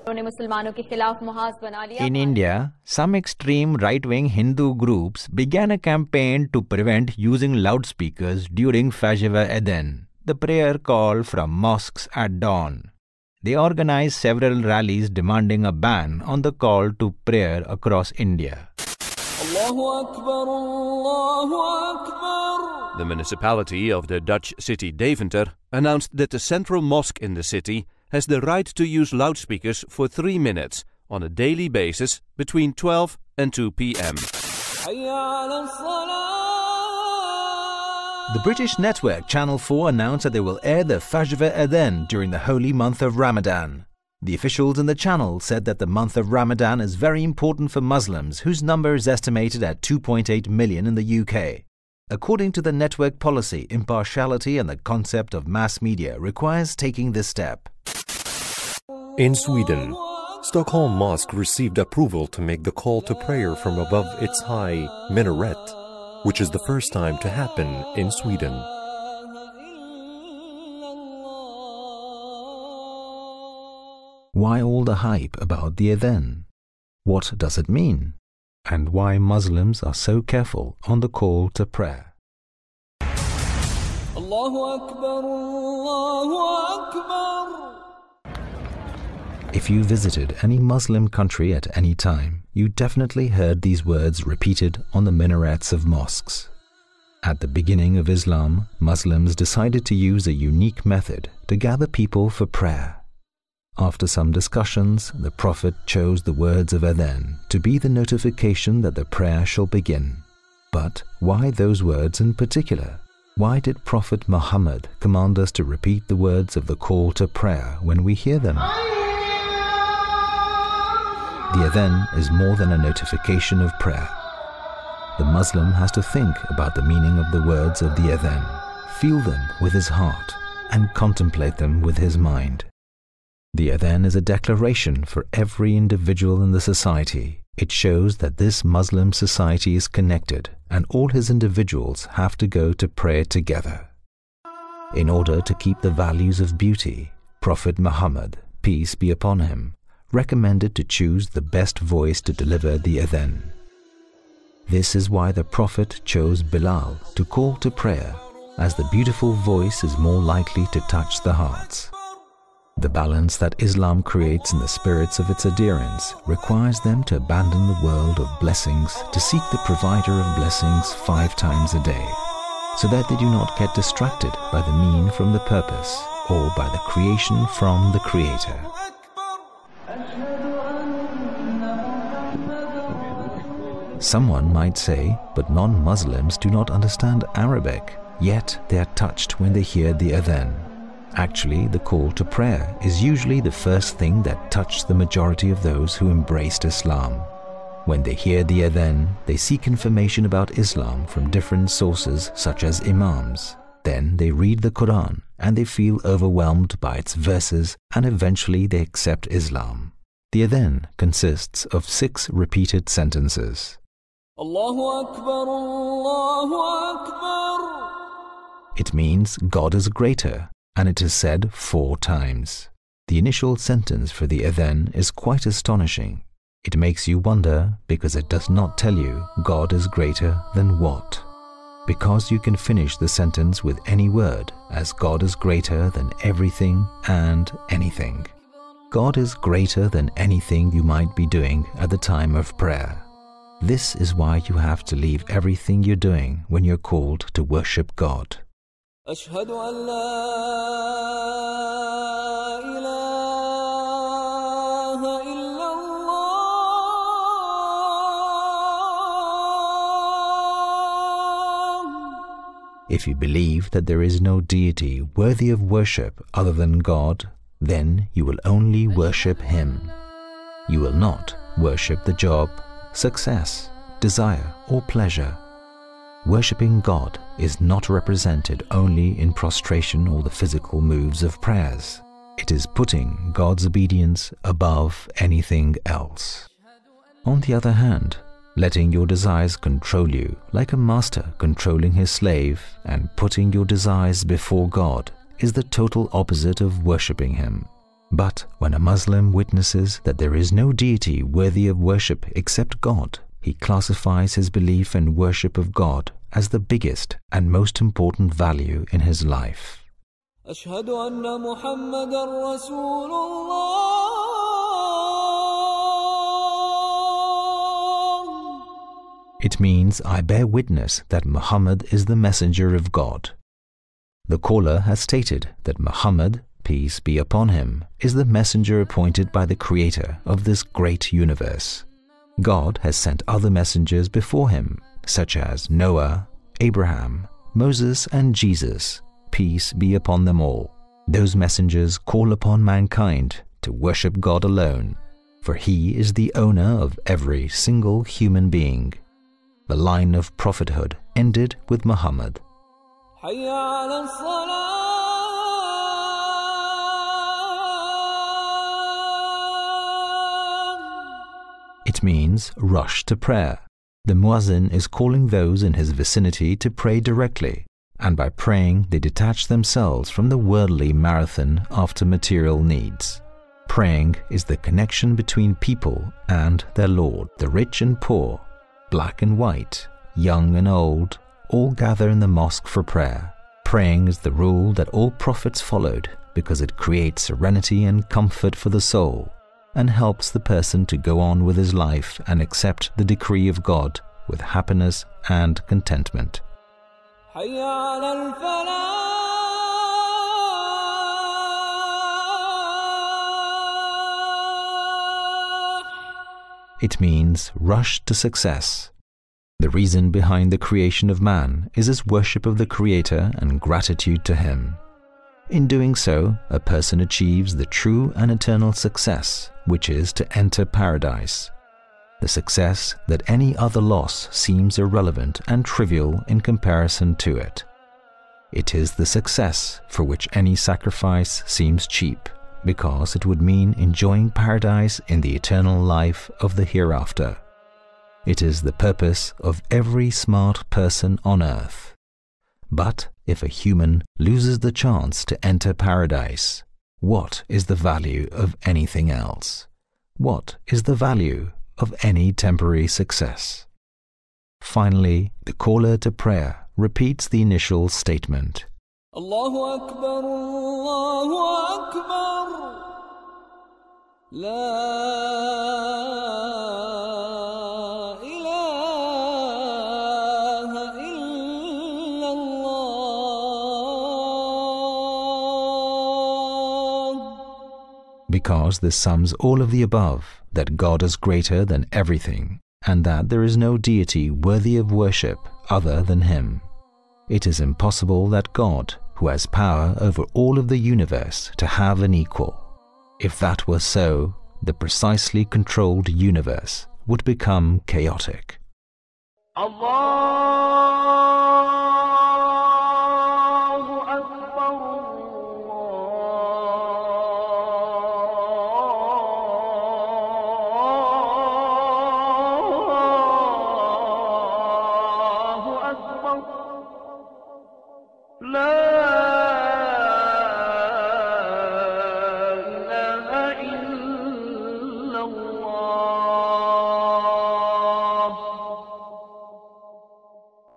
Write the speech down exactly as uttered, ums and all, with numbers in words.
In India, some extreme right-wing Hindu groups began a campaign to prevent using loudspeakers during Fajr Adhan, the prayer call from mosques at dawn. They organized several rallies demanding a ban on the call to prayer across India. Allahu Akbar, Allahu Akbar. The municipality of the Dutch city Deventer announced that the central mosque in the city has the right to use loudspeakers for three minutes on a daily basis between twelve and two p m The British network Channel four announced that they will air the Fajr Adhan during the holy month of Ramadan. The officials in the channel said that the month of Ramadan is very important for Muslims, whose number is estimated at two point eight million in the U K. According to the network policy, impartiality and the concept of mass media requires taking this step. In Sweden, Stockholm Mosque received approval to make the call to prayer from above its high minaret, which is the first time to happen in Sweden. Why all the hype about the adhan? What does it mean? And why Muslims are so careful on the call to prayer? Allahu Akbar, Allahu Akbar. If you visited any Muslim country at any time, you definitely heard these words repeated on the minarets of mosques. At the beginning of Islam, Muslims decided to use a unique method to gather people for prayer. After some discussions, the Prophet chose the words of adhan to be the notification that the prayer shall begin. But why those words in particular? Why did Prophet Muhammad command us to repeat the words of the call to prayer when we hear them? The adhan is more than a notification of prayer. The Muslim has to think about the meaning of the words of the adhan, feel them with his heart, and contemplate them with his mind. The adhan is a declaration for every individual in the society. It shows that this Muslim society is connected and all his individuals have to go to prayer together. In order to keep the values of beauty, Prophet Muhammad, peace be upon him, recommended to choose the best voice to deliver the adhan. This is why the Prophet chose Bilal to call to prayer, as the beautiful voice is more likely to touch the hearts. The balance that Islam creates in the spirits of its adherents requires them to abandon the world of blessings to seek the provider of blessings five times a day, so that they do not get distracted by the mean from the purpose or by the creation from the Creator. Someone might say, but non-Muslims do not understand Arabic, yet they are touched when they hear the adhan. Actually, the call to prayer is usually the first thing that touched the majority of those who embraced Islam. When they hear the adhan, they seek information about Islam from different sources such as imams. Then they read the Quran and they feel overwhelmed by its verses and eventually they accept Islam. The adhan consists of six repeated sentences. Allahu Akbar, Allahu Akbar. It means God is greater, and it is said four times. The initial sentence for the adhan is quite astonishing. It makes you wonder because it does not tell you God is greater than what. Because you can finish the sentence with any word, as God is greater than everything and anything. God is greater than anything you might be doing at the time of prayer. This is why you have to leave everything you're doing when you're called to worship God. أشهد أن لا إله إلا الله. If you believe that there is no deity worthy of worship other than God, then you will only worship Him. You will not worship the job, success, desire, or pleasure. Worshipping God is not represented only in prostration or the physical moves of prayers. It is putting God's obedience above anything else. On the other hand, letting your desires control you like a master controlling his slave and putting your desires before God is the total opposite of worshipping Him. But when a Muslim witnesses that there is no deity worthy of worship except God, he classifies his belief and worship of God as the biggest and most important value in his life. أشهد أن محمدًا رسول الله. It means I bear witness that Muhammad is the messenger of God. The caller has stated that Muhammad, peace be upon him, is the messenger appointed by the Creator of this great universe. God has sent other messengers before him, such as Noah, Abraham, Moses, and Jesus, peace be upon them all. Those messengers call upon mankind to worship God alone, for He is the owner of every single human being. The line of prophethood ended with Muhammad. حي على الصلاة. It means rush to prayer. The muezzin is calling those in his vicinity to pray directly, and by praying they detach themselves from the worldly marathon after material needs. Praying is the connection between people and their Lord. The rich and poor, black and white, young and old, all gather in the mosque for prayer. Praying is the rule that all prophets followed because it creates serenity and comfort for the soul and helps the person to go on with his life and accept the decree of God with happiness and contentment. حي على الفلاح. It means rush to success. The reason behind the creation of man is his worship of the Creator and gratitude to Him. In doing so, a person achieves the true and eternal success, which is to enter paradise. The success that any other loss seems irrelevant and trivial in comparison to it. It is the success for which any sacrifice seems cheap, because it would mean enjoying paradise in the eternal life of the hereafter. It is the purpose of every smart person on earth. But if a human loses the chance to enter paradise, what is the value of anything else? What is the value of any temporary success? Finally, the caller to prayer repeats the initial statement. Allahu Akbar, Allahu Akbar, La because this sums all of the above, that God is greater than everything, and that there is no deity worthy of worship other than Him. It is impossible that God, who has power over all of the universe, to have an equal. If that were so, the precisely controlled universe would become chaotic. Allah. لا